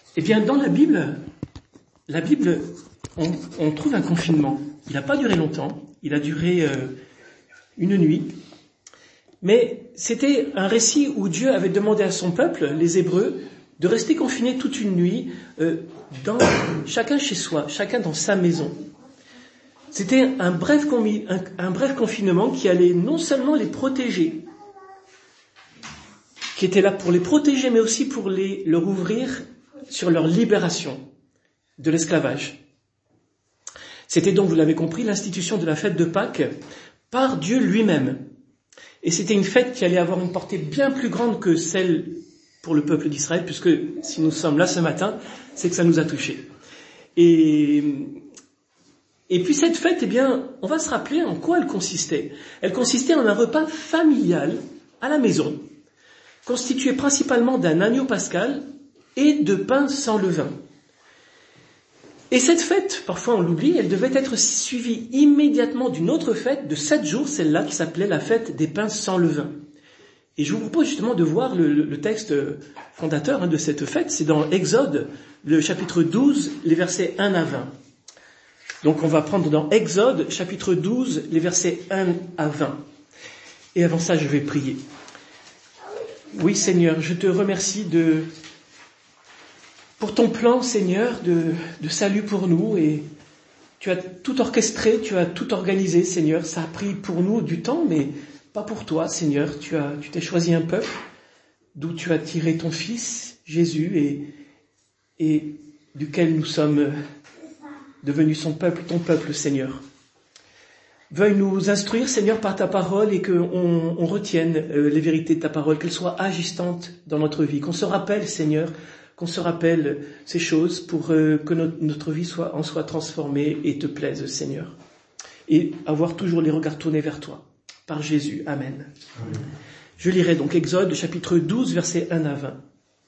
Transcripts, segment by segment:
Eh bien, dans la Bible, on trouve un confinement. Il n'a pas duré longtemps, il a duré une nuit. Mais c'était un récit où Dieu avait demandé à son peuple, les Hébreux, de rester confinés toute une nuit, chacun chez soi, chacun dans sa maison. C'était un bref confinement qui allait non seulement les protéger, qui était là pour les protéger, mais aussi pour leur ouvrir sur leur libération de l'esclavage. C'était donc, vous l'avez compris, l'institution de la fête de Pâques par Dieu lui-même. Et c'était une fête qui allait avoir une portée bien plus grande que celle pour le peuple d'Israël, puisque si nous sommes là ce matin, c'est que ça nous a touchés. Et puis cette fête, eh bien, on va se rappeler en quoi elle consistait. Elle consistait en un repas familial à la maison, constitué principalement d'un agneau pascal et de pain sans levain. Et cette fête, parfois on l'oublie, elle devait être suivie immédiatement d'une autre fête de 7 jours, celle-là qui s'appelait la fête des pains sans levain. Et je vous propose justement de voir le texte fondateur de cette fête, c'est dans Exode, le chapitre 12, les versets 1 à 20. Donc on va prendre dans Exode, chapitre 12, les versets 1 à 20. Et avant ça, je vais prier. Oui Seigneur, je te remercie pour ton plan, Seigneur, de salut pour nous, et tu as tout orchestré, tu as tout organisé, Seigneur. Ça a pris pour nous du temps, mais pas pour toi, Seigneur. Tu t'es choisi un peuple d'où tu as tiré ton Fils, Jésus, et duquel nous sommes devenus ton peuple, Seigneur. Veuille nous instruire, Seigneur, par ta parole, et qu'on retienne les vérités de ta parole, qu'elles soient agissantes dans notre vie, qu'on se rappelle, Seigneur, ces choses pour que notre vie en soit transformée et te plaise, Seigneur. Et avoir toujours les regards tournés vers toi. Par Jésus. Amen. Amen. Je lirai donc Exode, chapitre 12, versets 1 à 20.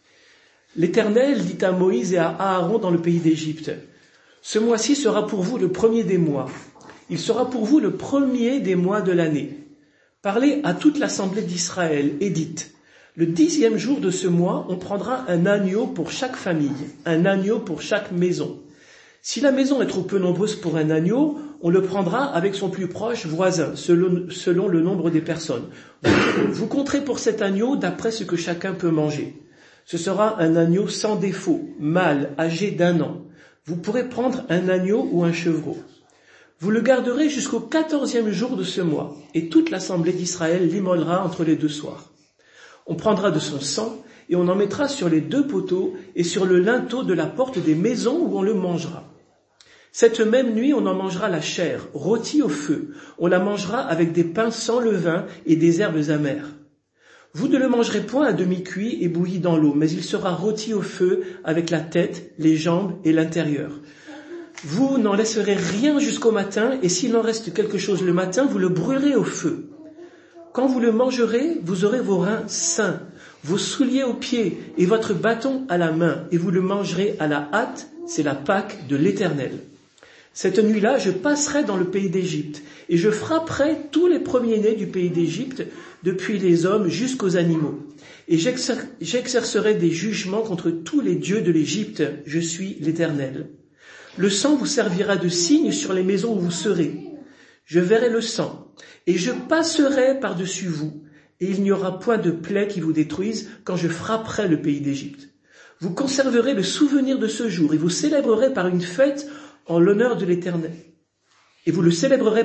L'Éternel dit à Moïse et à Aaron dans le pays d'Égypte, « Ce mois-ci sera pour vous le premier des mois. Il sera pour vous le premier des mois de l'année. Parlez à toute l'assemblée d'Israël et dites, le 10e jour de ce mois, on prendra un agneau pour chaque famille, un agneau pour chaque maison. Si la maison est trop peu nombreuse pour un agneau, on le prendra avec son plus proche voisin, selon le nombre des personnes. Vous compterez pour cet agneau d'après ce que chacun peut manger. Ce sera un agneau sans défaut, mâle, âgé d'1 an. Vous pourrez prendre un agneau ou un chevreau. Vous le garderez jusqu'au 14e jour de ce mois, et toute l'assemblée d'Israël l'immolera entre les 2 soirs. On prendra de son sang et on en mettra sur les 2 poteaux et sur le linteau de la porte des maisons où on le mangera. Cette même nuit, on en mangera la chair, rôtie au feu. On la mangera avec des pains sans levain et des herbes amères. Vous ne le mangerez point à demi-cuit et bouilli dans l'eau, mais il sera rôti au feu avec la tête, les jambes et l'intérieur. Vous n'en laisserez rien jusqu'au matin, et s'il en reste quelque chose le matin, vous le brûlerez au feu. Quand vous le mangerez, vous aurez vos reins sains, vos souliers aux pieds et votre bâton à la main, et vous le mangerez à la hâte, c'est la Pâque de l'Éternel. Cette nuit-là, je passerai dans le pays d'Égypte, et je frapperai tous les premiers-nés du pays d'Égypte, depuis les hommes jusqu'aux animaux. Et j'exercerai des jugements contre tous les dieux de l'Égypte, je suis l'Éternel. Le sang vous servira de signe sur les maisons où vous serez. Je verrai le sang, et je passerai par-dessus vous, et il n'y aura point de plaie qui vous détruise quand je frapperai le pays d'Égypte. Vous conserverez le souvenir de ce jour, et vous célébrerez par une fête en l'honneur de l'Éternel. Vous le célébrerez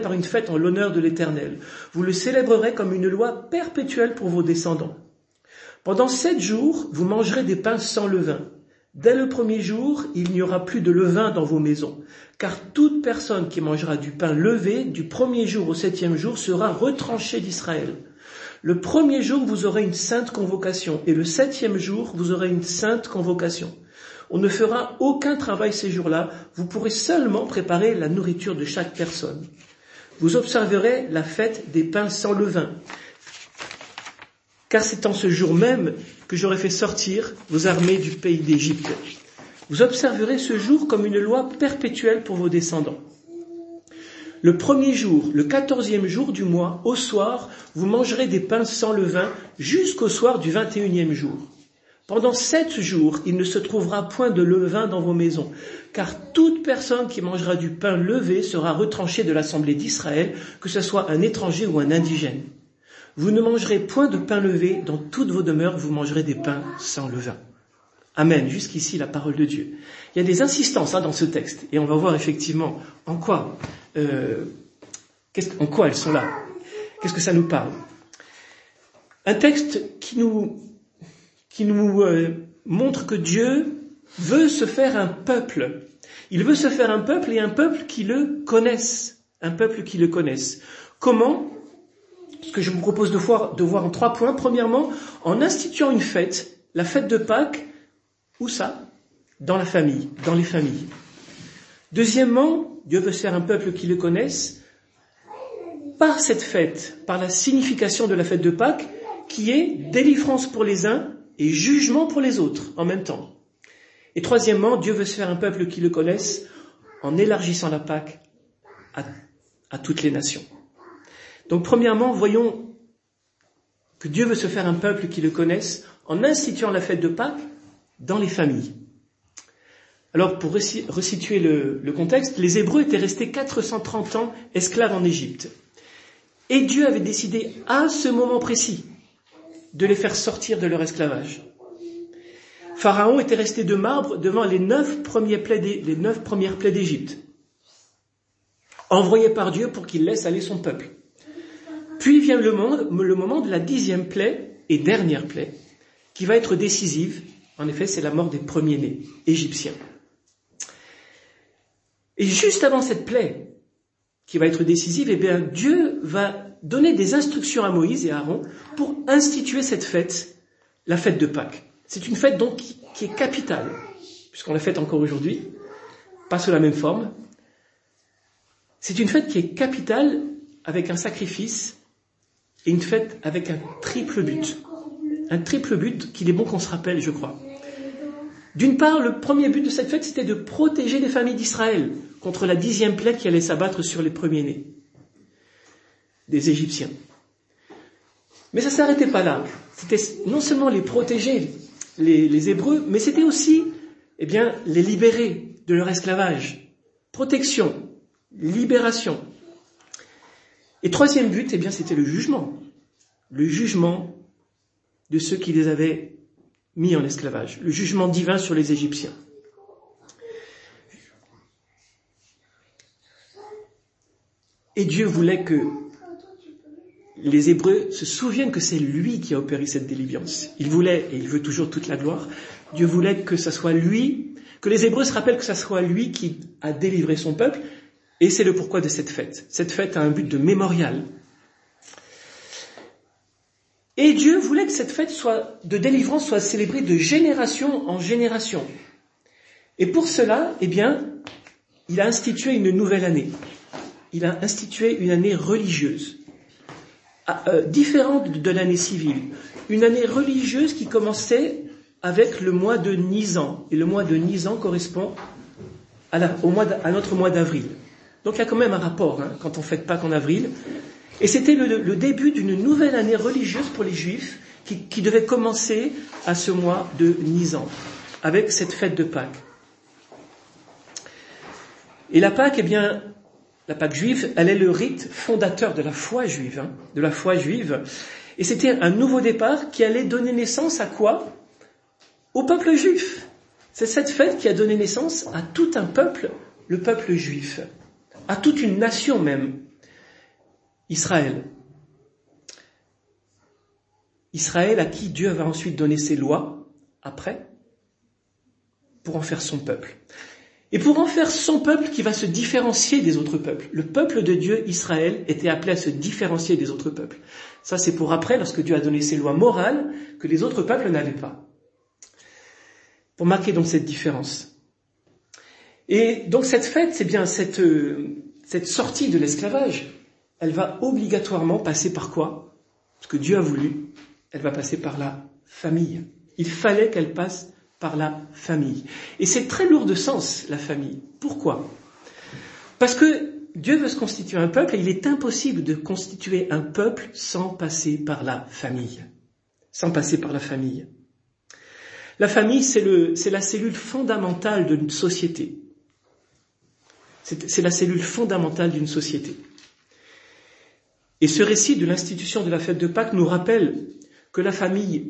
comme une loi perpétuelle pour vos descendants. Pendant 7 jours, vous mangerez des pains sans levain. Dès le 1er jour, il n'y aura plus de levain dans vos maisons, car toute personne qui mangera du pain levé du 1er jour au 7e jour sera retranchée d'Israël. Le 1er jour, vous aurez une sainte convocation, et le 7e jour, vous aurez une sainte convocation. On ne fera aucun travail ces jours-là, vous pourrez seulement préparer la nourriture de chaque personne. Vous observerez la fête des pains sans levain, car c'est en ce jour même que j'aurai fait sortir vos armées du pays d'Égypte. Vous observerez ce jour comme une loi perpétuelle pour vos descendants. Le 1er jour, le 14e jour du mois, au soir, vous mangerez des pains sans levain jusqu'au soir du 21e jour. Pendant 7 jours, il ne se trouvera point de levain dans vos maisons, car toute personne qui mangera du pain levé sera retranchée de l'assemblée d'Israël, que ce soit un étranger ou un indigène. Vous ne mangerez point de pain levé, dans toutes vos demeures, vous mangerez des pains sans levain. Amen. Jusqu'ici, la parole de Dieu. Il y a des insistances dans ce texte, et on va voir effectivement en quoi elles sont là. Qu'est-ce que ça nous parle? Un texte qui nous montre que Dieu veut se faire un peuple. Il veut se faire un peuple et un peuple qui le connaisse. Un peuple qui le connaisse. Comment? Ce que je vous propose de voir en 3 points. Premièrement, en instituant une fête, la fête de Pâques. Où ça? Dans la famille, dans les familles. Deuxièmement, Dieu veut se faire un peuple qui le connaisse par cette fête, par la signification de la fête de Pâques, qui est délivrance pour les uns et jugement pour les autres en même temps. Et troisièmement, Dieu veut se faire un peuple qui le connaisse en élargissant la Pâque à toutes les nations. Donc premièrement, voyons que Dieu veut se faire un peuple qui le connaisse en instituant la fête de Pâques dans les familles. Alors, pour resituer le contexte, les Hébreux étaient restés 430 ans esclaves en Égypte. Et Dieu avait décidé, à ce moment précis, de les faire sortir de leur esclavage. Pharaon était resté de marbre devant les 9 premières plaies d'Égypte, envoyées par Dieu pour qu'il laisse aller son peuple. Puis vient le moment de la 10e plaie et dernière plaie, qui va être décisive. En effet, c'est la mort des premiers-nés égyptiens. Et juste avant cette plaie, qui va être décisive, Dieu va donner des instructions à Moïse et à Aaron pour instituer cette fête, la fête de Pâques. C'est une fête donc qui est capitale, puisqu'on la fête encore aujourd'hui, pas sous la même forme. C'est une fête qui est capitale avec un sacrifice et une fête avec un triple but. Un triple but qu'il est bon qu'on se rappelle, je crois. D'une part, le premier but de cette fête, c'était de protéger les familles d'Israël contre la 10e plaie qui allait s'abattre sur les premiers-nés des Égyptiens. Mais ça ne s'arrêtait pas là. C'était non seulement les protéger, les Hébreux, mais c'était aussi les libérer de leur esclavage. Protection, libération. Et troisième but, c'était le jugement. Le jugement de ceux qui les avaient mis en esclavage. Le jugement divin sur les Égyptiens. Et Dieu voulait que les Hébreux se souviennent que c'est lui qui a opéré cette délivrance. Il voulait, et il veut toujours toute la gloire, Dieu voulait que ça soit lui, que les Hébreux se rappellent que ça soit lui qui a délivré son peuple, et c'est le pourquoi de cette fête. Cette fête a un but de mémorial. Et Dieu voulait que cette fête de délivrance soit célébrée de génération en génération. Et pour cela, il a institué une nouvelle année. Il a institué une année religieuse, différente de l'année civile. Une année religieuse qui commençait avec le mois de Nisan. Et le mois de Nisan correspond à notre mois d'avril. Donc il y a quand même un rapport quand on fête Pâques en avril. Et c'était le début d'une nouvelle année religieuse pour les Juifs qui devait commencer à ce mois de Nisan, avec cette fête de Pâques. Et la Pâques, la Pâque juive, elle est le rite fondateur de la foi juive, Et c'était un nouveau départ qui allait donner naissance à quoi? Au peuple juif. C'est cette fête qui a donné naissance à tout un peuple, le peuple juif. À toute une nation même. Israël. Israël à qui Dieu va ensuite donner ses lois, après, pour en faire son peuple. Et pour en faire son peuple qui va se différencier des autres peuples. Le peuple de Dieu, Israël, était appelé à se différencier des autres peuples. Ça, c'est pour après, lorsque Dieu a donné ses lois morales, que les autres peuples n'avaient pas. Pour marquer donc cette différence. Et donc cette fête, c'est bien cette sortie de l'esclavage, elle va obligatoirement passer par quoi? Ce que Dieu a voulu, elle va passer par la famille. Il fallait qu'elle passe par la famille. Et c'est très lourd de sens, la famille. Pourquoi? Parce que Dieu veut se constituer un peuple et il est impossible de constituer un peuple sans passer par la famille. Sans passer par la famille. La famille, c'est la cellule fondamentale d'une société. C'est la cellule fondamentale d'une société. Et ce récit de l'institution de la fête de Pâques nous rappelle que la famille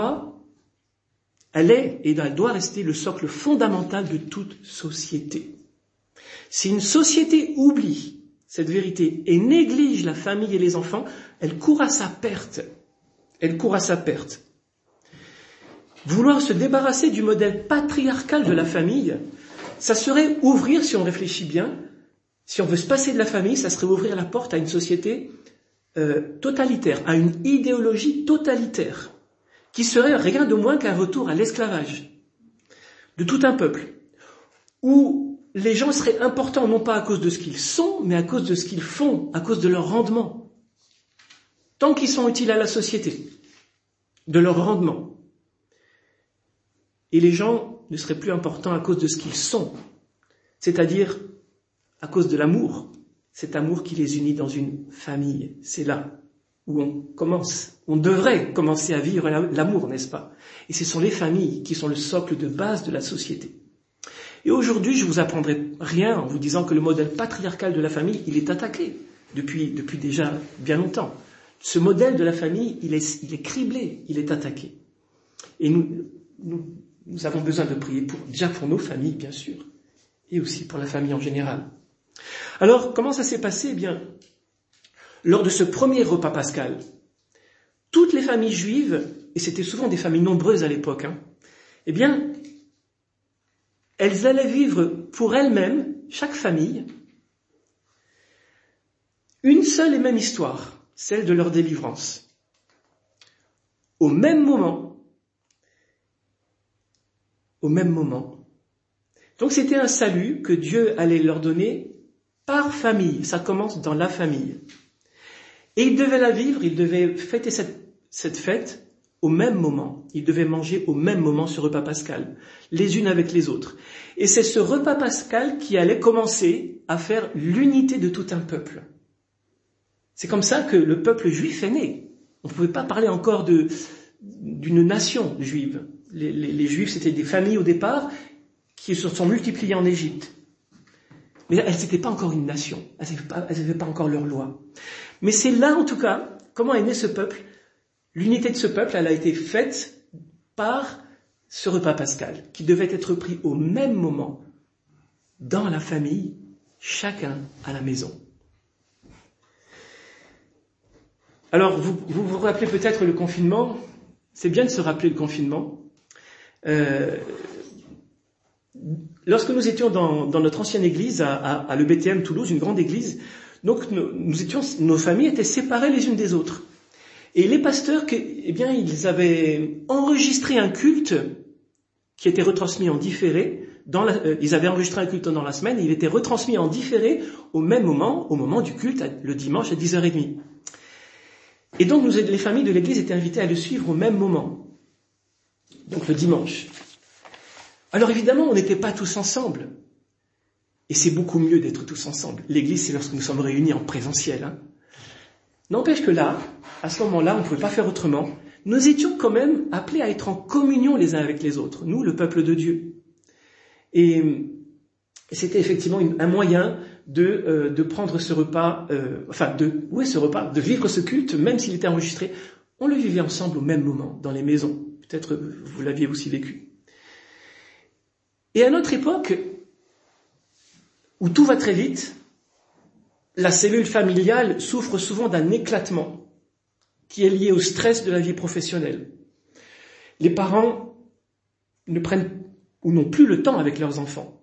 elle doit rester le socle fondamental de toute société. Si une société oublie cette vérité et néglige la famille et les enfants, elle court à sa perte. Elle court à sa perte. Vouloir se débarrasser du modèle patriarcal de la famille, ça serait ouvrir, si on réfléchit bien, si on veut se passer de la famille, ça serait ouvrir la porte à une société totalitaire, à une idéologie totalitaire, qui serait rien de moins qu'un retour à l'esclavage de tout un peuple, où les gens seraient importants non pas à cause de ce qu'ils sont, mais à cause de ce qu'ils font, à cause de leur rendement. Tant qu'ils sont utiles à la société, de leur rendement. Et les gens ne seraient plus importants à cause de ce qu'ils sont, c'est-à-dire à cause de l'amour, cet amour qui les unit dans une famille. C'est là où on devrait commencer à vivre l'amour, n'est-ce pas? Et ce sont les familles qui sont le socle de base de la société. Et aujourd'hui, je vous apprendrai rien en vous disant que le modèle patriarcal de la famille, il est attaqué depuis déjà bien longtemps. Ce modèle de la famille, il est criblé, il est attaqué. Et nous avons besoin de prier déjà pour nos familles, bien sûr, et aussi pour la famille en général. Alors, comment ça s'est passé? Eh bien, lors de ce premier repas pascal, toutes les familles juives, et c'était souvent des familles nombreuses à l'époque, eh bien, elles allaient vivre pour elles-mêmes, chaque famille, une seule et même histoire, celle de leur délivrance. Au même moment. Donc c'était un salut que Dieu allait leur donner par famille. Ça commence dans la famille. Et ils devaient la vivre, ils devaient fêter cette fête au même moment. Ils devaient manger au même moment ce repas pascal, les unes avec les autres. Et c'est ce repas pascal qui allait commencer à faire l'unité de tout un peuple. C'est comme ça que le peuple juif est né. On ne pouvait pas parler encore d'une nation juive. Les Juifs, c'était des familles au départ qui se sont multipliées en Égypte. Mais elles n'étaient pas encore une nation. Elles n'avaient pas encore leur loi. Mais c'est là, en tout cas, comment est né ce peuple. L'unité de ce peuple, elle a été faite par ce repas pascal, qui devait être pris au même moment, dans la famille, chacun à la maison. Alors, vous rappelez peut-être le confinement. C'est bien de se rappeler le confinement. Lorsque nous étions dans notre ancienne église à l'EBTM Toulouse, une grande église, donc nos familles étaient séparées les unes des autres. Et les pasteurs, ils avaient enregistré un culte qui était retransmis en différé. Ils avaient enregistré un culte dans la semaine et il était retransmis en différé au même moment, au moment du culte, le dimanche à 10h30. Et donc les familles de l'église étaient invitées à le suivre au même moment. Donc le dimanche. Alors évidemment, on n'était pas tous ensemble. Et c'est beaucoup mieux d'être tous ensemble. L'église, c'est lorsque nous sommes réunis en présentiel. N'empêche que là, à ce moment-là, on ne pouvait pas faire autrement. Nous étions quand même appelés à être en communion les uns avec les autres. Nous, le peuple de Dieu. Et c'était effectivement un moyen de prendre ce repas, de vivre ce culte, même s'il était enregistré. On le vivait ensemble au même moment, dans les maisons. Peut-être vous l'aviez aussi vécu. Et à notre époque, où tout va très vite, la cellule familiale souffre souvent d'un éclatement qui est lié au stress de la vie professionnelle. Les parents ne prennent ou n'ont plus le temps avec leurs enfants.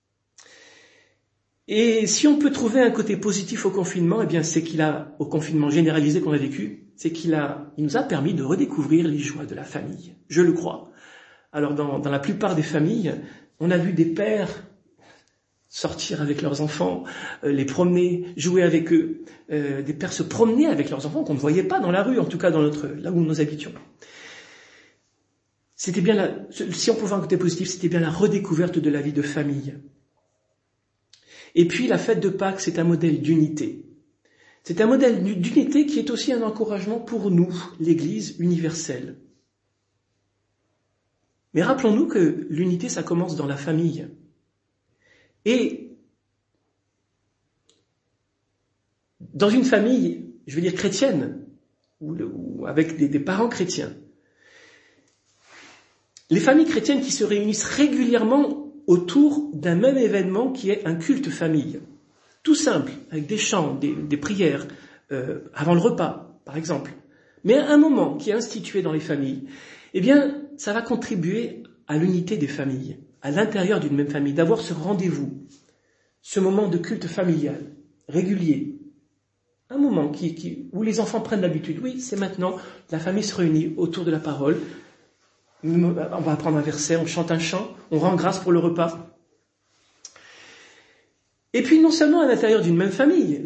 Et si on peut trouver un côté positif au confinement, au confinement généralisé qu'on a vécu, c'est qu'il nous a permis de redécouvrir les joies de la famille. Je le crois. Alors dans la plupart des familles, on a vu des pères sortir avec leurs enfants, les promener, jouer avec eux, des pères se promener avec leurs enfants qu'on ne voyait pas dans la rue, en tout cas là où nous habitions. C'était bien si on pouvait avoir un côté positif, c'était bien la redécouverte de la vie de famille. Et puis la fête de Pâques, c'est un modèle d'unité. C'est un modèle d'unité qui est aussi un encouragement pour nous, l'Église universelle. Mais rappelons-nous que l'unité, ça commence dans la famille. Et dans une famille, je veux dire chrétienne, ou avec des parents chrétiens, les familles chrétiennes qui se réunissent régulièrement autour d'un même événement qui est un culte famille. Tout simple, avec des chants, des prières, avant le repas, par exemple. Mais un moment qui est institué dans les familles, eh bien, ça va contribuer à l'unité des familles, à l'intérieur d'une même famille, d'avoir ce rendez-vous, ce moment de culte familial, régulier. Un moment où les enfants prennent l'habitude. Oui, c'est maintenant, la famille se réunit autour de la parole. On va apprendre un verset, on chante un chant, on rend grâce pour le repas. Et puis non seulement à l'intérieur d'une même famille,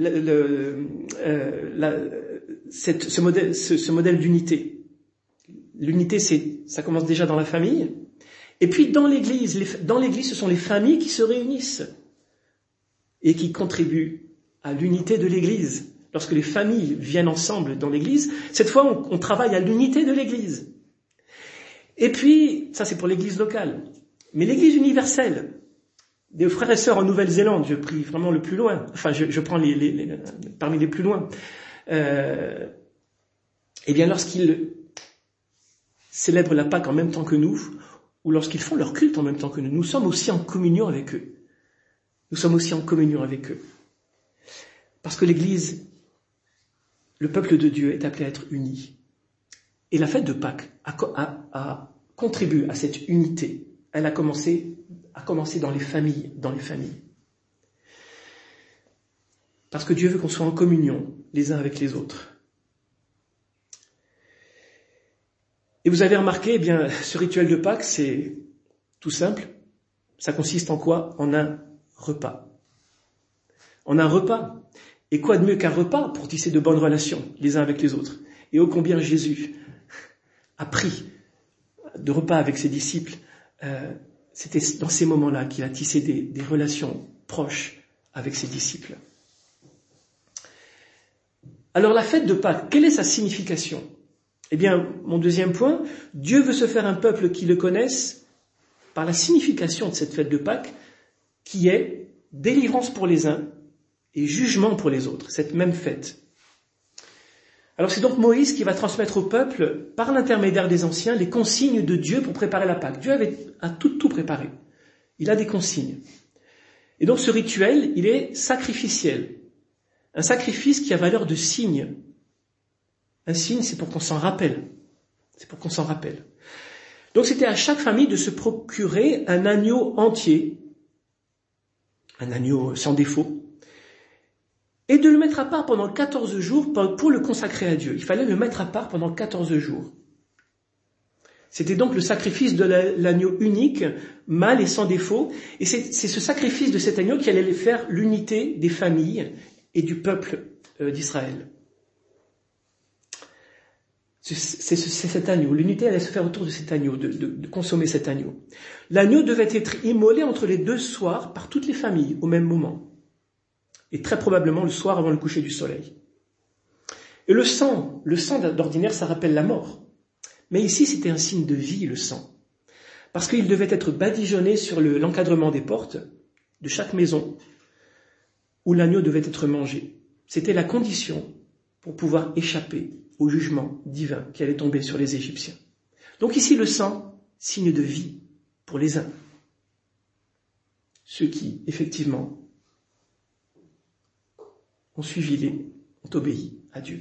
ce modèle d'unité. L'unité, ça commence déjà dans la famille. Et puis dans l'Église, ce sont les familles qui se réunissent et qui contribuent à l'unité de l'Église. Lorsque les familles viennent ensemble dans l'Église, cette fois on travaille à l'unité de l'Église. Et puis, ça c'est pour l'Église locale, mais l'Église universelle, des frères et sœurs en Nouvelle-Zélande, je prie vraiment le plus loin, enfin je prends parmi les plus loin, eh bien lorsqu'ils célèbrent la Pâque en même temps que nous, ou lorsqu'ils font leur culte en même temps que nous sommes aussi en communion avec eux. Nous sommes aussi en communion avec eux. Parce que l'Église, le peuple de Dieu est appelé à être uni. Et la fête de Pâques a contribué à cette unité. Elle a commencé dans les familles. Parce que Dieu veut qu'on soit en communion les uns avec les autres. Et vous avez remarqué, eh bien, ce rituel de Pâques, c'est tout simple. Ça consiste en quoi? En un repas. En un repas. Et quoi de mieux qu'un repas pour tisser de bonnes relations les uns avec les autres? Et ô combien Jésus a pris de repas avec ses disciples. C'était dans ces moments-là qu'il a tissé des relations proches avec ses disciples. Alors la fête de Pâques, quelle est sa signification? Eh bien, mon deuxième point, Dieu veut se faire un peuple qui le connaisse par la signification de cette fête de Pâques, qui est délivrance pour les uns et jugement pour les autres, cette même fête. Alors c'est donc Moïse qui va transmettre au peuple, par l'intermédiaire des anciens, les consignes de Dieu pour préparer la Pâque. Dieu a tout préparé. Il a des consignes. Et donc ce rituel, il est sacrificiel. Un sacrifice qui a valeur de signe. Un signe, c'est pour qu'on s'en rappelle. Donc c'était à chaque famille de se procurer un agneau entier, un agneau sans défaut, et de le mettre à part pendant 14 jours pour le consacrer à Dieu. Il fallait le mettre à part pendant 14 jours. C'était donc le sacrifice de l'agneau unique, mâle et sans défaut, et c'est ce sacrifice de cet agneau qui allait faire l'unité des familles et du peuple d'Israël. C'est cet agneau. L'unité allait se faire autour de cet agneau, de consommer cet agneau. L'agneau devait être immolé entre les 2 soirs par toutes les familles au même moment. Et très probablement le soir avant le coucher du soleil. Et le sang d'ordinaire, ça rappelle la mort. Mais ici, c'était un signe de vie, le sang. Parce qu'il devait être badigeonné sur l'encadrement des portes de chaque maison où l'agneau devait être mangé. C'était la condition pour pouvoir échapper au jugement divin qui allait tomber sur les Égyptiens. Donc ici, le sang, signe de vie pour les uns. Ceux qui, effectivement, ont suivi ont obéi à Dieu.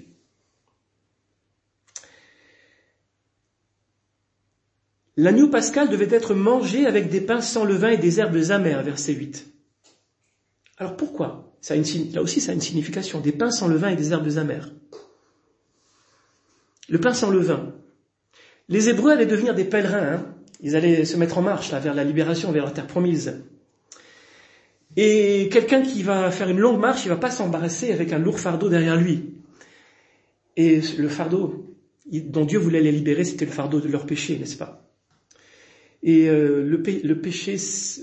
L'agneau pascal devait être mangé avec des pains sans levain et des herbes amères, verset 8. Alors pourquoi? Là aussi, ça a une signification, des pains sans levain et des herbes amères. Le pain sans levain. Les Hébreux allaient devenir des pèlerins, Ils allaient se mettre en marche là, vers la libération, vers la terre promise. Et quelqu'un qui va faire une longue marche, il va pas s'embarrasser avec un lourd fardeau derrière lui. Et le fardeau dont Dieu voulait les libérer, c'était le fardeau de leur péché, n'est-ce pas? Et le péché,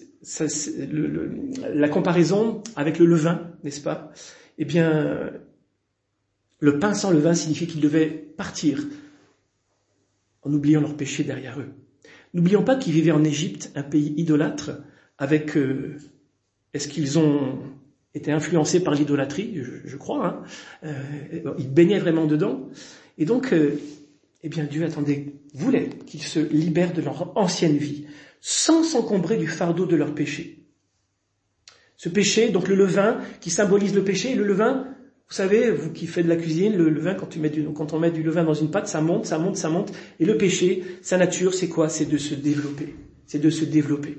la comparaison avec le levain, n'est-ce pas? Eh bien, le pain sans levain signifie qu'ils devaient partir en oubliant leur péché derrière eux. N'oublions pas qu'ils vivaient en Égypte, un pays idolâtre, avec... est-ce qu'ils ont été influencés par l'idolâtrie? Je crois. Ils baignaient vraiment dedans. Et donc, Dieu voulait qu'ils se libèrent de leur ancienne vie, sans s'encombrer du fardeau de leur péché. Ce péché, donc le levain, qui symbolise le péché, et le levain, vous savez, vous qui faites de la cuisine, le levain, quand on met du levain dans une pâte, ça monte, et le péché, sa nature, c'est quoi? C'est de se développer. C'est de se développer.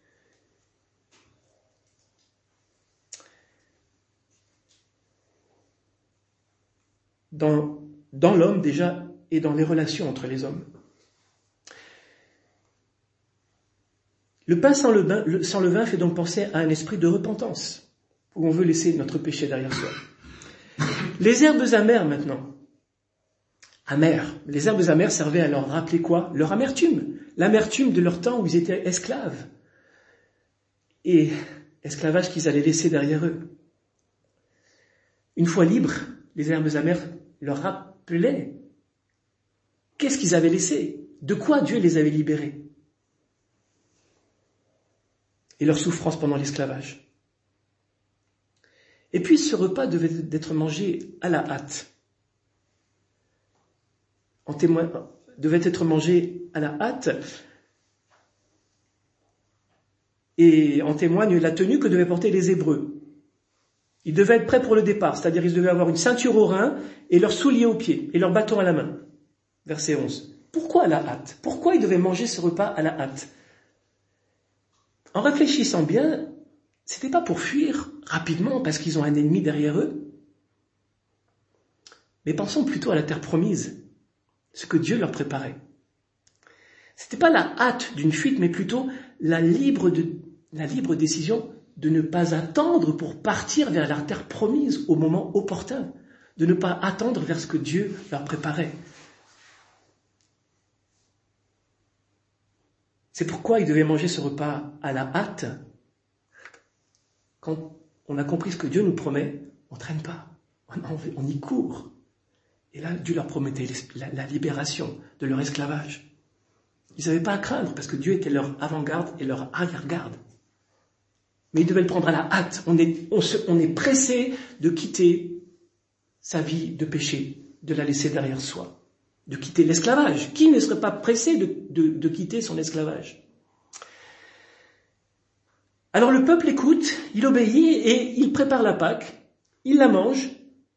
Dans l'homme déjà, et dans les relations entre les hommes. Le pain sans levain fait donc penser à un esprit de repentance, où on veut laisser notre péché derrière soi. Les herbes amères maintenant. Les herbes amères servaient à leur rappeler quoi? Leur amertume. L'amertume de leur temps où ils étaient esclaves. Et esclavage qu'ils allaient laisser derrière eux. Une fois libres, les herbes amères leur rappelaient qu'est-ce qu'ils avaient laissé, de quoi Dieu les avait libérés. Et leur souffrance pendant l'esclavage. Et puis ce repas devait être mangé à la hâte. Devait être mangé à la hâte. Et en témoigne la tenue que devaient porter les Hébreux. Ils devaient être prêts pour le départ, c'est-à-dire ils devaient avoir une ceinture aux reins et leurs souliers aux pieds et leur bâton à la main. Verset 11. Pourquoi à la hâte? Pourquoi ils devaient manger ce repas à la hâte? En réfléchissant bien, c'était pas pour fuir rapidement parce qu'ils ont un ennemi derrière eux. Mais pensons plutôt à la terre promise, ce que Dieu leur préparait. C'était pas la hâte d'une fuite, mais plutôt la libre décision de ne pas attendre pour partir vers la terre promise au moment opportun, de ne pas attendre vers ce que Dieu leur préparait. C'est pourquoi ils devaient manger ce repas à la hâte. Quand on a compris ce que Dieu nous promet, on ne traîne pas, on y court. Et là, Dieu leur promettait la libération de leur esclavage. Ils n'avaient pas à craindre parce que Dieu était leur avant-garde et leur arrière-garde. Mais ils devaient le prendre à la hâte. On est pressé de quitter sa vie de péché, de la laisser derrière soi. De quitter l'esclavage. Qui ne serait pas pressé de quitter son esclavage? Alors le peuple écoute, il obéit et il prépare la Pâque, il la mange.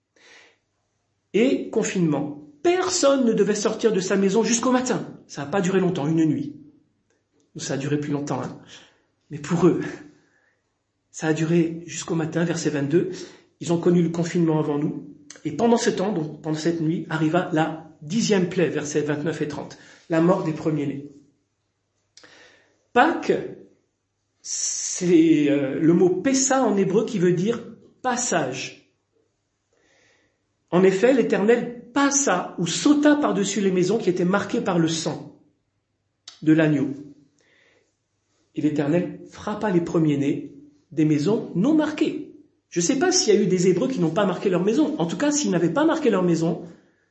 Et confinement. Personne ne devait sortir de sa maison jusqu'au matin. Ça n'a pas duré longtemps, une nuit. Ça a duré plus longtemps, mais pour eux, ça a duré jusqu'au matin, verset 22. Ils ont connu le confinement avant nous. Et pendant ce temps, donc pendant cette nuit, arriva la 10e plaie, versets 29 et 30, la mort des premiers-nés. Pâques, c'est le mot Pessa en hébreu qui veut dire passage. En effet, l'Éternel passa ou sauta par-dessus les maisons qui étaient marquées par le sang de l'agneau. Et l'Éternel frappa les premiers-nés des maisons non marquées. Je ne sais pas s'il y a eu des Hébreux qui n'ont pas marqué leur maison. En tout cas, s'ils n'avaient pas marqué leur maison,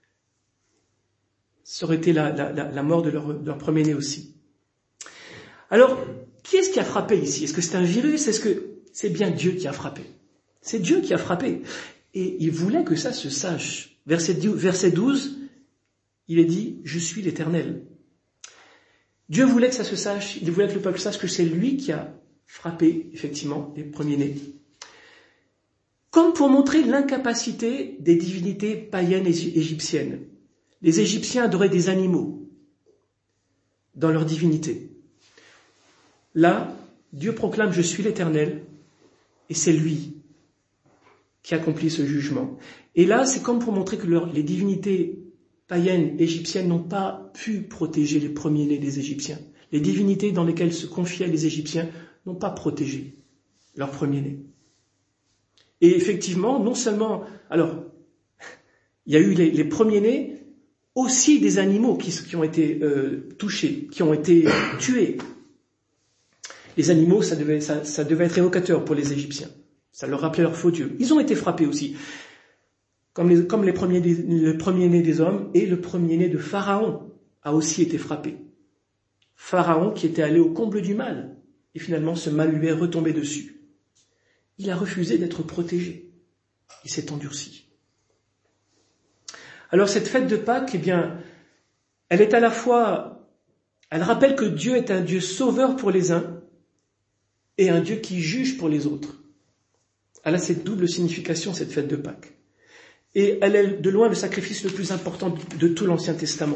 ça aurait été la mort de leur premier-né aussi. Alors, qui est-ce qui a frappé ici? Est-ce que c'est un virus? Est-ce que c'est bien Dieu qui a frappé? C'est Dieu qui a frappé. Et il voulait que ça se sache. Verset 12, il est dit « Je suis l'Éternel ». Dieu voulait que ça se sache, il voulait que le peuple sache que c'est lui qui a frappé, effectivement, les premiers-nés. Comme pour montrer l'incapacité des divinités païennes et égyptiennes. Les Égyptiens adoraient des animaux dans leur divinité. Là, Dieu proclame « Je suis l'Éternel » et c'est lui qui accomplit ce jugement. Et là, c'est comme pour montrer que les divinités païennes égyptiennes n'ont pas pu protéger les premiers-nés des Égyptiens. Les divinités dans lesquelles se confiaient les Égyptiens n'ont pas protégé leurs premiers-nés. Et effectivement, non seulement... Alors, il y a eu les premiers-nés, aussi des animaux qui ont été touchés, qui ont été tués. Les animaux, ça devait être évocateur pour les Égyptiens. Ça leur rappelait leur faux Dieu. Ils ont été frappés aussi. Comme le premier-né des hommes et le premier-né de Pharaon a aussi été frappé. Pharaon qui était allé au comble du mal, et finalement ce mal lui est retombé dessus. Il a refusé d'être protégé. Il s'est endurci. Alors cette fête de Pâques, eh bien, elle est à la fois, elle rappelle que Dieu est un Dieu sauveur pour les uns et un Dieu qui juge pour les autres. Elle a cette double signification, cette fête de Pâques. Et elle est de loin le sacrifice le plus important de tout l'Ancien Testament.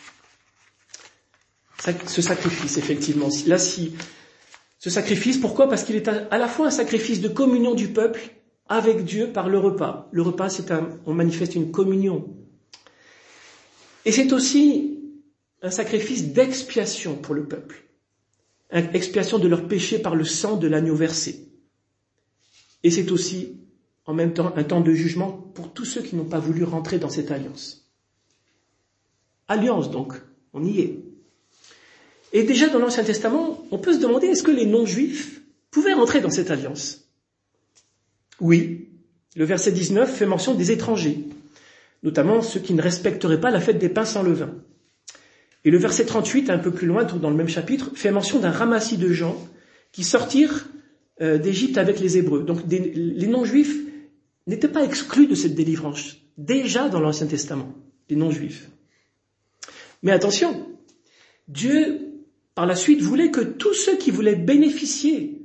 Ce sacrifice, effectivement. Ce sacrifice, pourquoi ? Parce qu'il est à la fois un sacrifice de communion du peuple avec Dieu par le repas. Le repas, on manifeste une communion. Et c'est aussi un sacrifice d'expiation pour le peuple. Une expiation de leurs péchés par le sang de l'agneau versé. Et c'est aussi, en même temps, un temps de jugement pour tous ceux qui n'ont pas voulu rentrer dans cette alliance. Alliance, donc, on y est. Et déjà dans l'Ancien Testament, on peut se demander, est-ce que les non-juifs pouvaient rentrer dans cette alliance ? Oui, le verset 19 fait mention des étrangers, notamment ceux qui ne respecteraient pas la fête des pains sans levain. Et le verset 38, un peu plus loin, dans le même chapitre, fait mention d'un ramassis de gens qui sortirent d'Égypte avec les Hébreux. Donc les non-juifs n'étaient pas exclus de cette délivrance, déjà dans l'Ancien Testament, les non-juifs. Mais attention, Dieu, par la suite, voulait que tous ceux qui voulaient bénéficier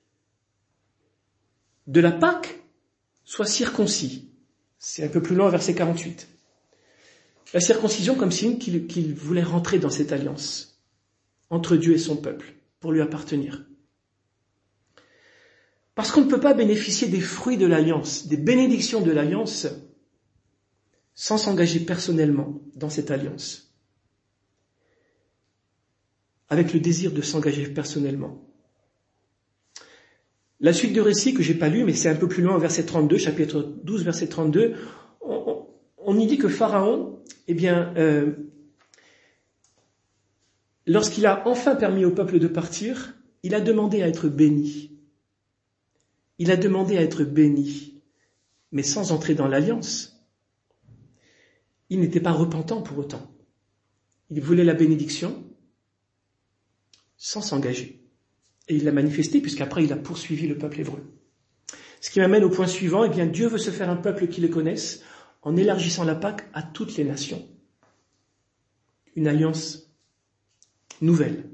de la Pâque soient circoncis. C'est un peu plus loin, verset 48. La circoncision comme signe qu'il voulait rentrer dans cette alliance entre Dieu et son peuple, pour lui appartenir. Parce qu'on ne peut pas bénéficier des fruits de l'alliance, des bénédictions de l'alliance, sans s'engager personnellement dans cette alliance. Avec le désir de s'engager personnellement. La suite du récit que j'ai pas lu, mais c'est un peu plus loin, verset 32, chapitre 12, verset 32, on y dit que Pharaon, lorsqu'il a enfin permis au peuple de partir, il a demandé à être béni. Il a demandé à être béni, mais sans entrer dans l'alliance. Il n'était pas repentant pour autant. Il voulait la bénédiction sans s'engager. Et il l'a manifesté, puisqu'après il a poursuivi le peuple hébreu. Ce qui m'amène au point suivant, Dieu veut se faire un peuple qui le connaisse en élargissant la Pâque à toutes les nations. Une alliance nouvelle.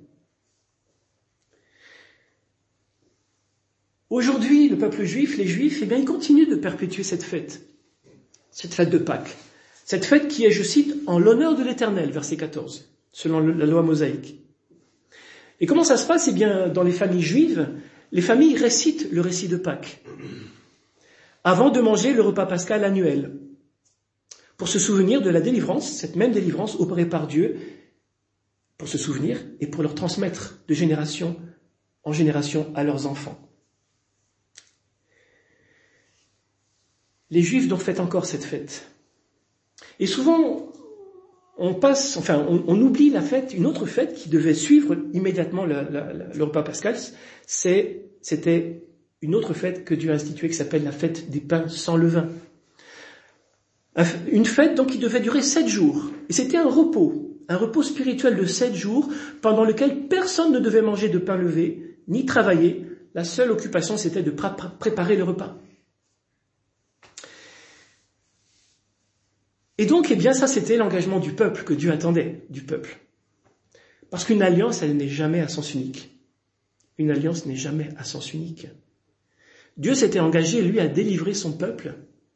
Aujourd'hui, le peuple juif, les juifs, ils continuent de perpétuer cette fête de Pâques. Cette fête qui est, je cite, en l'honneur de l'Éternel, verset 14, selon la loi mosaïque. Et comment ça se passe ? Dans les familles juives, les familles récitent le récit de Pâques avant de manger le repas pascal annuel, pour se souvenir de la délivrance, cette même délivrance opérée par Dieu, pour se souvenir et pour leur transmettre de génération en génération à leurs enfants. Les Juifs donc fêtent encore cette fête. Et souvent, on oublie la fête, une autre fête qui devait suivre immédiatement le repas pascal, c'était une autre fête que Dieu a instituée qui s'appelle la fête des pains sans levain. Une fête donc qui devait durer 7 jours. Et c'était un repos spirituel de 7 jours pendant lequel personne ne devait manger de pain levé, ni travailler. La seule occupation c'était de préparer le repas. Et donc, ça c'était l'engagement du peuple que Dieu attendait du peuple. Parce qu'une alliance, elle n'est jamais à sens unique. Une alliance n'est jamais à sens unique. Dieu s'était engagé, lui, à délivrer son peuple.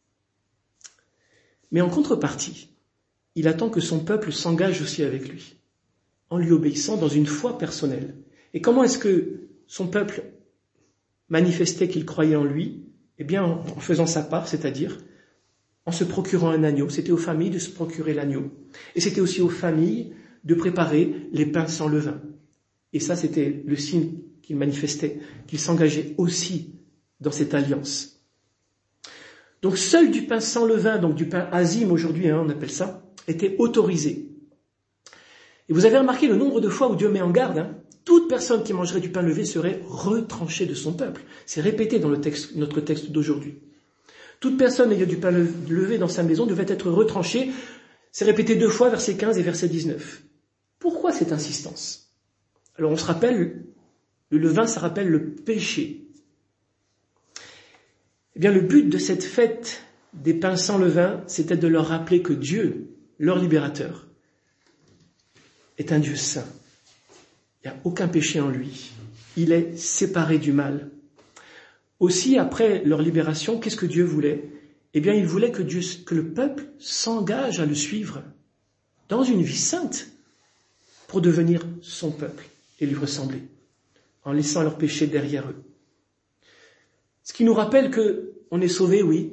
Mais en contrepartie, il attend que son peuple s'engage aussi avec lui, en lui obéissant dans une foi personnelle. Et comment est-ce que son peuple manifestait qu'il croyait en lui ? En faisant sa part, c'est-à-dire en se procurant un agneau. C'était aux familles de se procurer l'agneau. Et c'était aussi aux familles de préparer les pains sans levain. Et ça, c'était le signe qu'il manifestait, qu'il s'engageait aussi dans cette alliance. Donc seul du pain sans levain, donc du pain azim aujourd'hui, on appelle ça, était autorisé. Et vous avez remarqué le nombre de fois où Dieu met en garde, toute personne qui mangerait du pain levé serait retranchée de son peuple. C'est répété dans notre texte d'aujourd'hui. Toute personne ayant du pain levé dans sa maison devait être retranchée. C'est répété 2 fois, verset 15 et verset 19. Pourquoi cette insistance ? Alors on se rappelle, le levain, ça rappelle le péché. Eh bien, le but de cette fête des pains sans levain, c'était de leur rappeler que Dieu, leur libérateur, est un Dieu saint. Il n'y a aucun péché en lui. Il est séparé du mal. Aussi, après leur libération, qu'est-ce que Dieu voulait ? Eh bien, il voulait que le peuple s'engage à le suivre dans une vie sainte pour devenir son peuple et lui ressembler, en laissant leurs péchés derrière eux. Ce qui nous rappelle qu'on est sauvé, oui.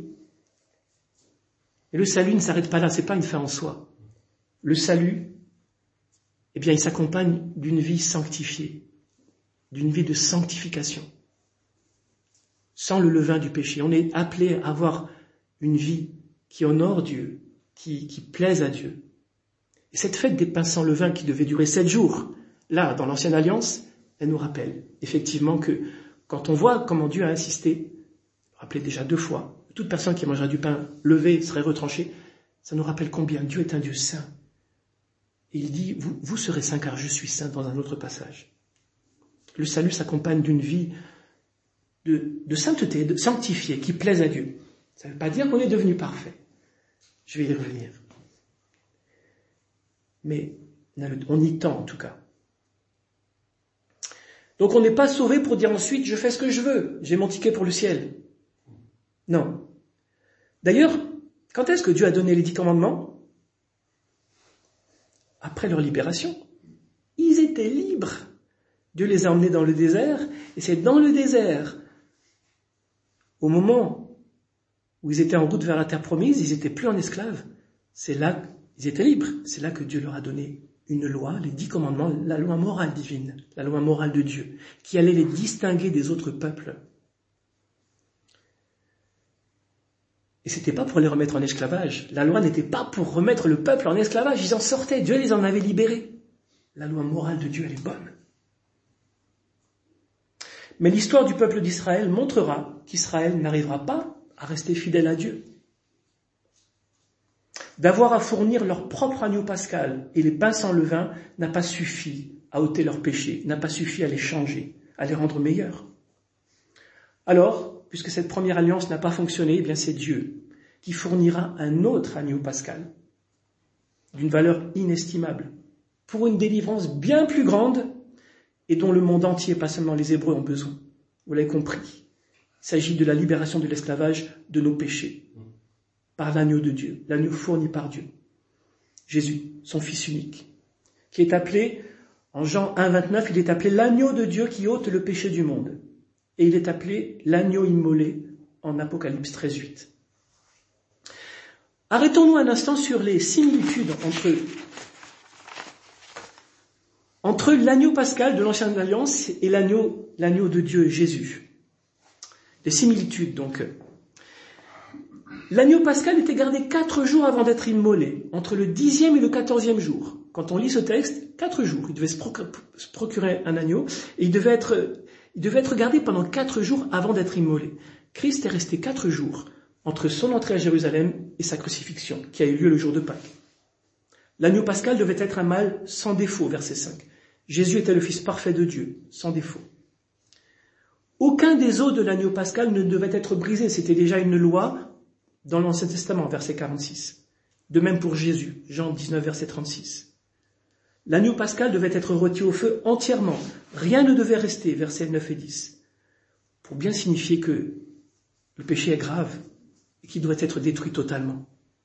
Et le salut ne s'arrête pas là, c'est pas une fin en soi. Le salut, eh bien, il s'accompagne d'une vie sanctifiée, d'une vie de sanctification. Sans le levain du péché. On est appelé à avoir une vie qui honore Dieu, qui plaise à Dieu. Et cette fête des pains sans levain qui devait durer 7 jours, là, dans l'Ancienne Alliance, elle nous rappelle effectivement que quand on voit comment Dieu a insisté, rappelé déjà 2 fois, toute personne qui mangera du pain levé serait retranchée, ça nous rappelle combien Dieu est un Dieu saint. Et il dit, vous serez saints car je suis saint dans un autre passage. Le salut s'accompagne d'une vie de sainteté, de sanctifiée, qui plaise à Dieu. Ça ne veut pas dire qu'on est devenu parfait. Je vais y revenir. Mais on y tend en tout cas. Donc on n'est pas sauvé pour dire ensuite, je fais ce que je veux, j'ai mon ticket pour le ciel. Non. D'ailleurs, quand est-ce que Dieu a donné les 10 commandements ? Après leur libération. Ils étaient libres. Dieu les a emmenés dans le désert, et c'est dans le désert, au moment où ils étaient en route vers la terre promise, ils n'étaient plus en esclaves. C'est là qu'ils étaient libres. C'est là que Dieu leur a donné une loi, les 10 commandements, la loi morale divine, la loi morale de Dieu, qui allait les distinguer des autres peuples. Et c'était pas pour les remettre en esclavage. La loi n'était pas pour remettre le peuple en esclavage. Ils en sortaient. Dieu les en avait libérés. La loi morale de Dieu, elle est bonne. Mais l'histoire du peuple d'Israël montrera qu'Israël n'arrivera pas à rester fidèle à Dieu. D'avoir à fournir leur propre agneau pascal et les pains sans levain n'a pas suffi à ôter leurs péchés, n'a pas suffi à les changer, à les rendre meilleurs. Alors, puisque cette première alliance n'a pas fonctionné, eh bien c'est Dieu qui fournira un autre agneau pascal, d'une valeur inestimable, pour une délivrance bien plus grande et dont le monde entier, pas seulement les Hébreux, ont besoin. Vous l'avez compris. Il s'agit de la libération de l'esclavage de nos péchés, par l'agneau de Dieu, l'agneau fourni par Dieu. Jésus, son Fils unique, qui est appelé, en Jean 1,29, il est appelé l'agneau de Dieu qui ôte le péché du monde. Et il est appelé l'agneau immolé en Apocalypse 13,8. Arrêtons-nous un instant sur les similitudes entre l'agneau pascal de l'Ancienne Alliance et l'agneau de Dieu, Jésus. Les similitudes, donc. L'agneau pascal était gardé 4 jours avant d'être immolé, entre le 10e et le 14e jour. Quand on lit ce texte, 4 jours. Il devait se procurer un agneau et il devait être gardé pendant 4 jours avant d'être immolé. Christ est resté 4 jours entre son entrée à Jérusalem et sa crucifixion, qui a eu lieu le jour de Pâques. L'agneau pascal devait être un mâle sans défaut, verset 5. Jésus était le Fils parfait de Dieu, sans défaut. Aucun des os de l'agneau pascal ne devait être brisé. C'était déjà une loi dans l'Ancien Testament, verset 46. De même pour Jésus, Jean 19, verset 36. L'agneau pascal devait être rôti au feu entièrement. Rien ne devait rester, versets 9 et 10. Pour bien signifier que le péché est grave et qu'il doit être détruit totalement.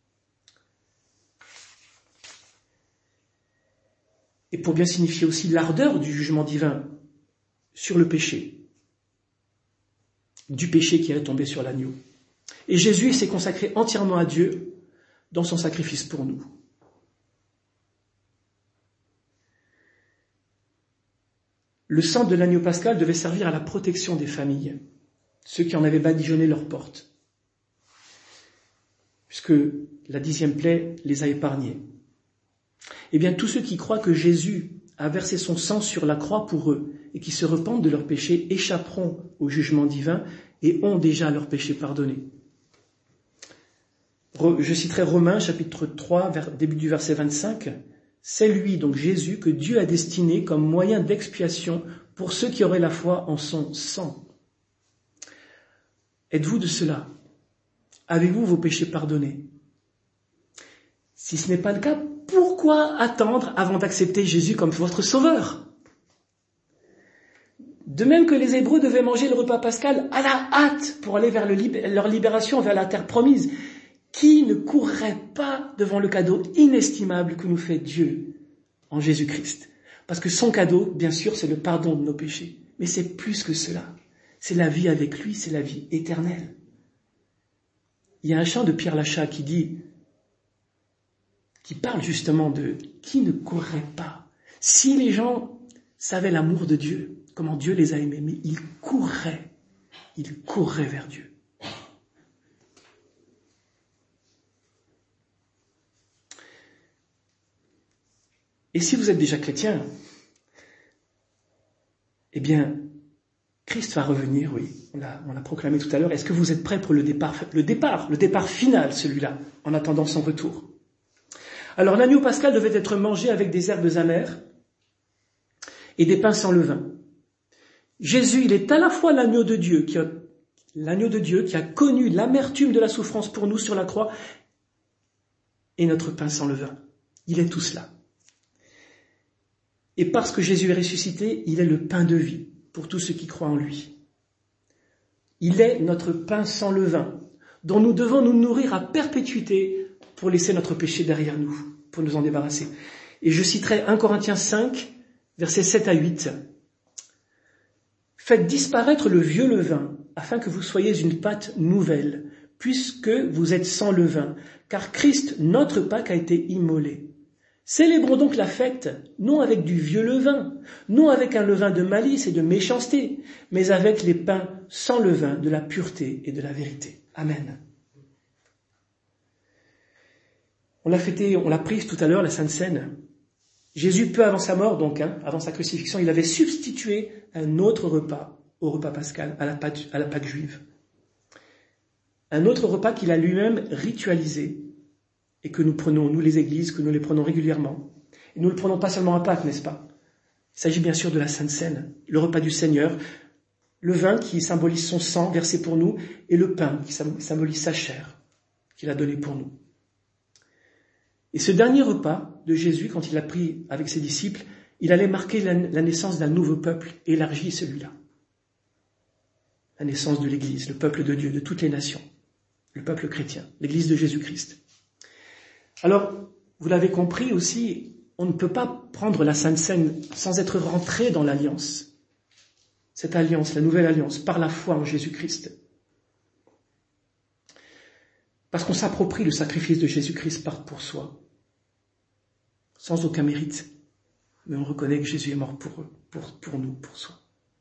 Et pour bien signifier aussi l'ardeur du jugement divin sur le péché, du péché qui est tombé sur l'agneau. Et Jésus s'est consacré entièrement à Dieu dans son sacrifice pour nous. Le sang de l'agneau pascal devait servir à la protection des familles, ceux qui en avaient badigeonné leurs portes, puisque la 10e plaie les a épargnés. Eh bien, tous ceux qui croient que Jésus a versé son sang sur la croix pour eux et qui se repentent de leurs péchés échapperont au jugement divin et ont déjà leurs péchés pardonnés. Je citerai Romains, chapitre 3, début du verset 25. C'est lui, donc Jésus, que Dieu a destiné comme moyen d'expiation pour ceux qui auraient la foi en son sang. Êtes-vous de cela? Avez-vous vos péchés pardonnés? Si ce n'est pas le cas, pourquoi attendre avant d'accepter Jésus comme votre sauveur? De même que les Hébreux devaient manger le repas pascal à la hâte pour aller vers leur libération vers la terre promise, qui ne courrait pas devant le cadeau inestimable que nous fait Dieu en Jésus-Christ? Parce que son cadeau, bien sûr, c'est le pardon de nos péchés. Mais c'est plus que cela. C'est la vie avec lui, c'est la vie éternelle. Il y a un chant de Pierre Lachat qui parle justement de qui ne courrait pas. Si les gens savaient l'amour de Dieu, comment Dieu les a aimés, mais ils courraient vers Dieu. Et si vous êtes déjà chrétien, eh bien, Christ va revenir, oui, on l'a proclamé tout à l'heure. Est-ce que vous êtes prêts pour le départ final, celui-là, en attendant son retour? Alors, l'agneau pascal devait être mangé avec des herbes amères et des pains sans levain. Jésus, il est à la fois l'agneau de Dieu qui a connu l'amertume de la souffrance pour nous sur la croix et notre pain sans levain. Il est tout cela. Et parce que Jésus est ressuscité, il est le pain de vie pour tous ceux qui croient en lui. Il est notre pain sans levain, dont nous devons nous nourrir à perpétuité pour laisser notre péché derrière nous, pour nous en débarrasser. Et je citerai 1 Corinthiens 5, versets 7 à 8. Faites disparaître le vieux levain, afin que vous soyez une pâte nouvelle, puisque vous êtes sans levain, car Christ, notre Pâque, a été immolé. Célébrons donc la fête, non avec du vieux levain, non avec un levain de malice et de méchanceté, mais avec les pains sans levain de la pureté et de la vérité. Amen. On l'a prise tout à l'heure, la Sainte Seine. Jésus, peu avant sa mort, donc, avant sa crucifixion, il avait substitué un autre repas au repas pascal, à la Pâque juive. Un autre repas qu'il a lui-même ritualisé et que nous prenons, nous les églises, que nous les prenons régulièrement. Et nous ne le prenons pas seulement à Pâques, n'est-ce pas? Il s'agit bien sûr de la Sainte Seine, le repas du Seigneur, le vin qui symbolise son sang versé pour nous et le pain qui symbolise sa chair qu'il a donné pour nous. Et ce dernier repas de Jésus, quand il l'a pris avec ses disciples, il allait marquer la naissance d'un nouveau peuple, élargi celui-là. La naissance de l'Église, le peuple de Dieu, de toutes les nations, le peuple chrétien, l'Église de Jésus-Christ. Alors, vous l'avez compris aussi, on ne peut pas prendre la Sainte Seine sans être rentré dans l'alliance. Cette alliance, la nouvelle alliance, par la foi en Jésus-Christ. Parce qu'on s'approprie le sacrifice de Jésus-Christ pour soi, sans aucun mérite. Mais on reconnaît que Jésus est mort pour nous, pour soi.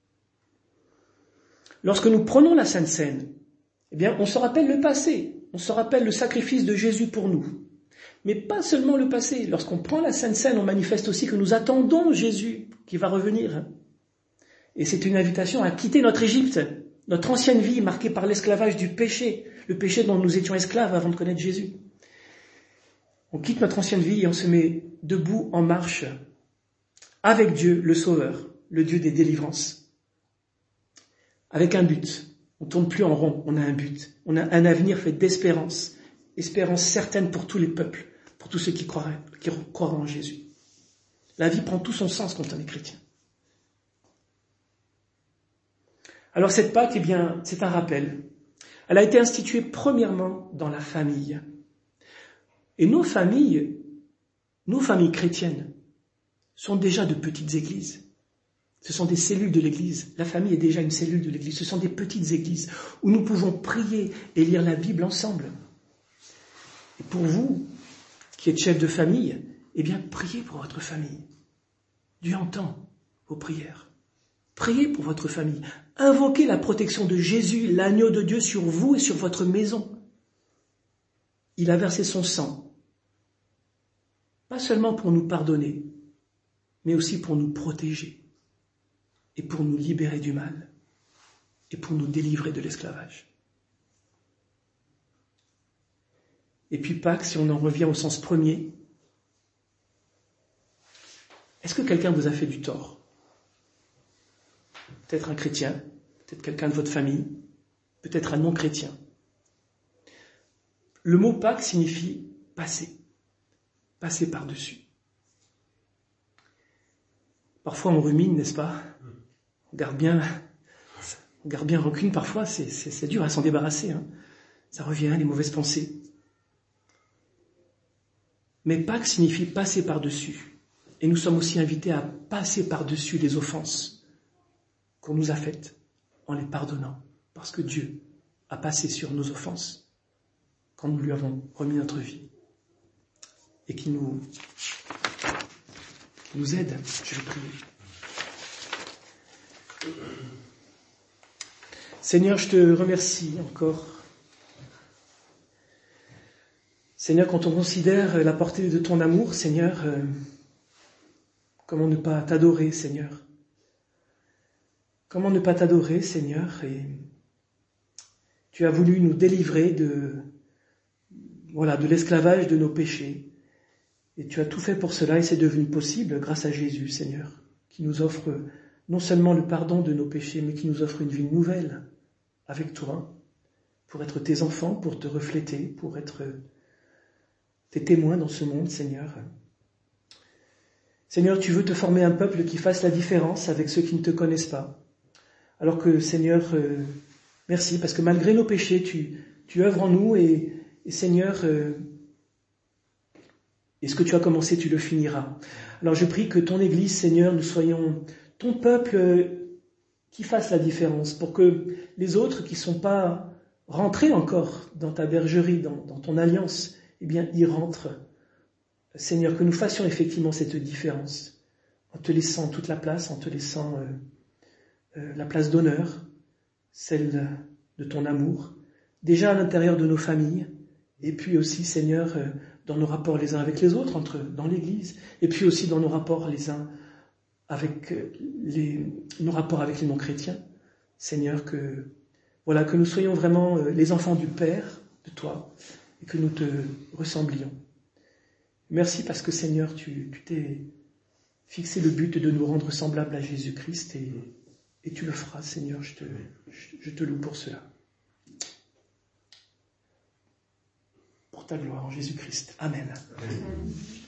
Lorsque nous prenons la Sainte Seine, eh bien, on se rappelle le passé, on se rappelle le sacrifice de Jésus pour nous. Mais pas seulement le passé. Lorsqu'on prend la Sainte Seine, on manifeste aussi que nous attendons Jésus qui va revenir. Et c'est une invitation à quitter notre Égypte, notre ancienne vie marquée par l'esclavage du péché, le péché dont nous étions esclaves avant de connaître Jésus. On quitte notre ancienne vie et on se met debout en marche avec Dieu, le Sauveur, le Dieu des délivrances. Avec un but. On ne tourne plus en rond, on a un but. On a un avenir fait d'espérance. Espérance certaine pour tous les peuples, pour tous ceux qui croiront en Jésus. La vie prend tout son sens quand on est chrétien. Alors cette Pâque, eh bien, c'est un rappel. Elle a été instituée premièrement dans la famille. Et nos familles chrétiennes sont déjà de petites églises. Ce sont des cellules de l'église. La famille est déjà une cellule de l'église. Ce sont des petites églises où nous pouvons prier et lire la Bible ensemble. Et pour vous, qui êtes chef de famille, eh bien, priez pour votre famille. Dieu entend vos prières. Priez pour votre famille. Invoquez la protection de Jésus, l'agneau de Dieu, sur vous et sur votre maison. Il a versé son sang, pas seulement pour nous pardonner, mais aussi pour nous protéger et pour nous libérer du mal et pour nous délivrer de l'esclavage. Et puis Pâques, si on en revient au sens premier, Est-ce que quelqu'un vous a fait du tort? Peut-être un chrétien, peut-être quelqu'un de votre famille, peut-être un non-chrétien. Le mot Pâques signifie passer, passer par-dessus. Parfois on rumine, n'est-ce pas? On garde bien rancune parfois, c'est dur à s'en débarrasser. Hein. Ça revient, les mauvaises pensées. Mais Pâques signifie passer par-dessus. Et nous sommes aussi invités à passer par-dessus les offenses qu'on nous a faites en les pardonnant. Parce que Dieu a passé sur nos offenses quand nous lui avons remis notre vie. Et qui nous aide, je vais prier. Seigneur, je te remercie encore. Seigneur, quand on considère la portée de ton amour, Seigneur, comment ne pas t'adorer, Seigneur? Comment ne pas t'adorer, Seigneur? Et tu as voulu nous délivrer de l'esclavage de nos péchés. Et tu as tout fait pour cela et c'est devenu possible grâce à Jésus, Seigneur, qui nous offre non seulement le pardon de nos péchés, mais qui nous offre une vie nouvelle avec toi, pour être tes enfants, pour te refléter, pour être tes témoins dans ce monde, Seigneur. Seigneur, tu veux te former un peuple qui fasse la différence avec ceux qui ne te connaissent pas. Alors que, Seigneur, merci, parce que malgré nos péchés, tu œuvres en nous et Seigneur, et ce que tu as commencé, tu le finiras. Alors je prie que ton Église, Seigneur, nous soyons ton peuple qui fasse la différence, pour que les autres qui ne sont pas rentrés encore dans ta bergerie, dans ton alliance, eh bien, y rentrent. Seigneur, que nous fassions effectivement cette différence, en te laissant toute la place, en te laissant la place d'honneur, celle de ton amour, déjà à l'intérieur de nos familles, et puis aussi, Seigneur, dans nos rapports les uns avec les autres, dans l'Église, et puis aussi dans nos rapports les uns avec nos rapports avec les non-chrétiens. Seigneur, que nous soyons vraiment les enfants du Père, de toi, et que nous te ressemblions. Merci parce que, Seigneur, tu t'es fixé le but de nous rendre semblables à Jésus-Christ, et tu le feras, Seigneur, je te loue pour cela. Pour ta gloire en Jésus-Christ. Amen. Amen.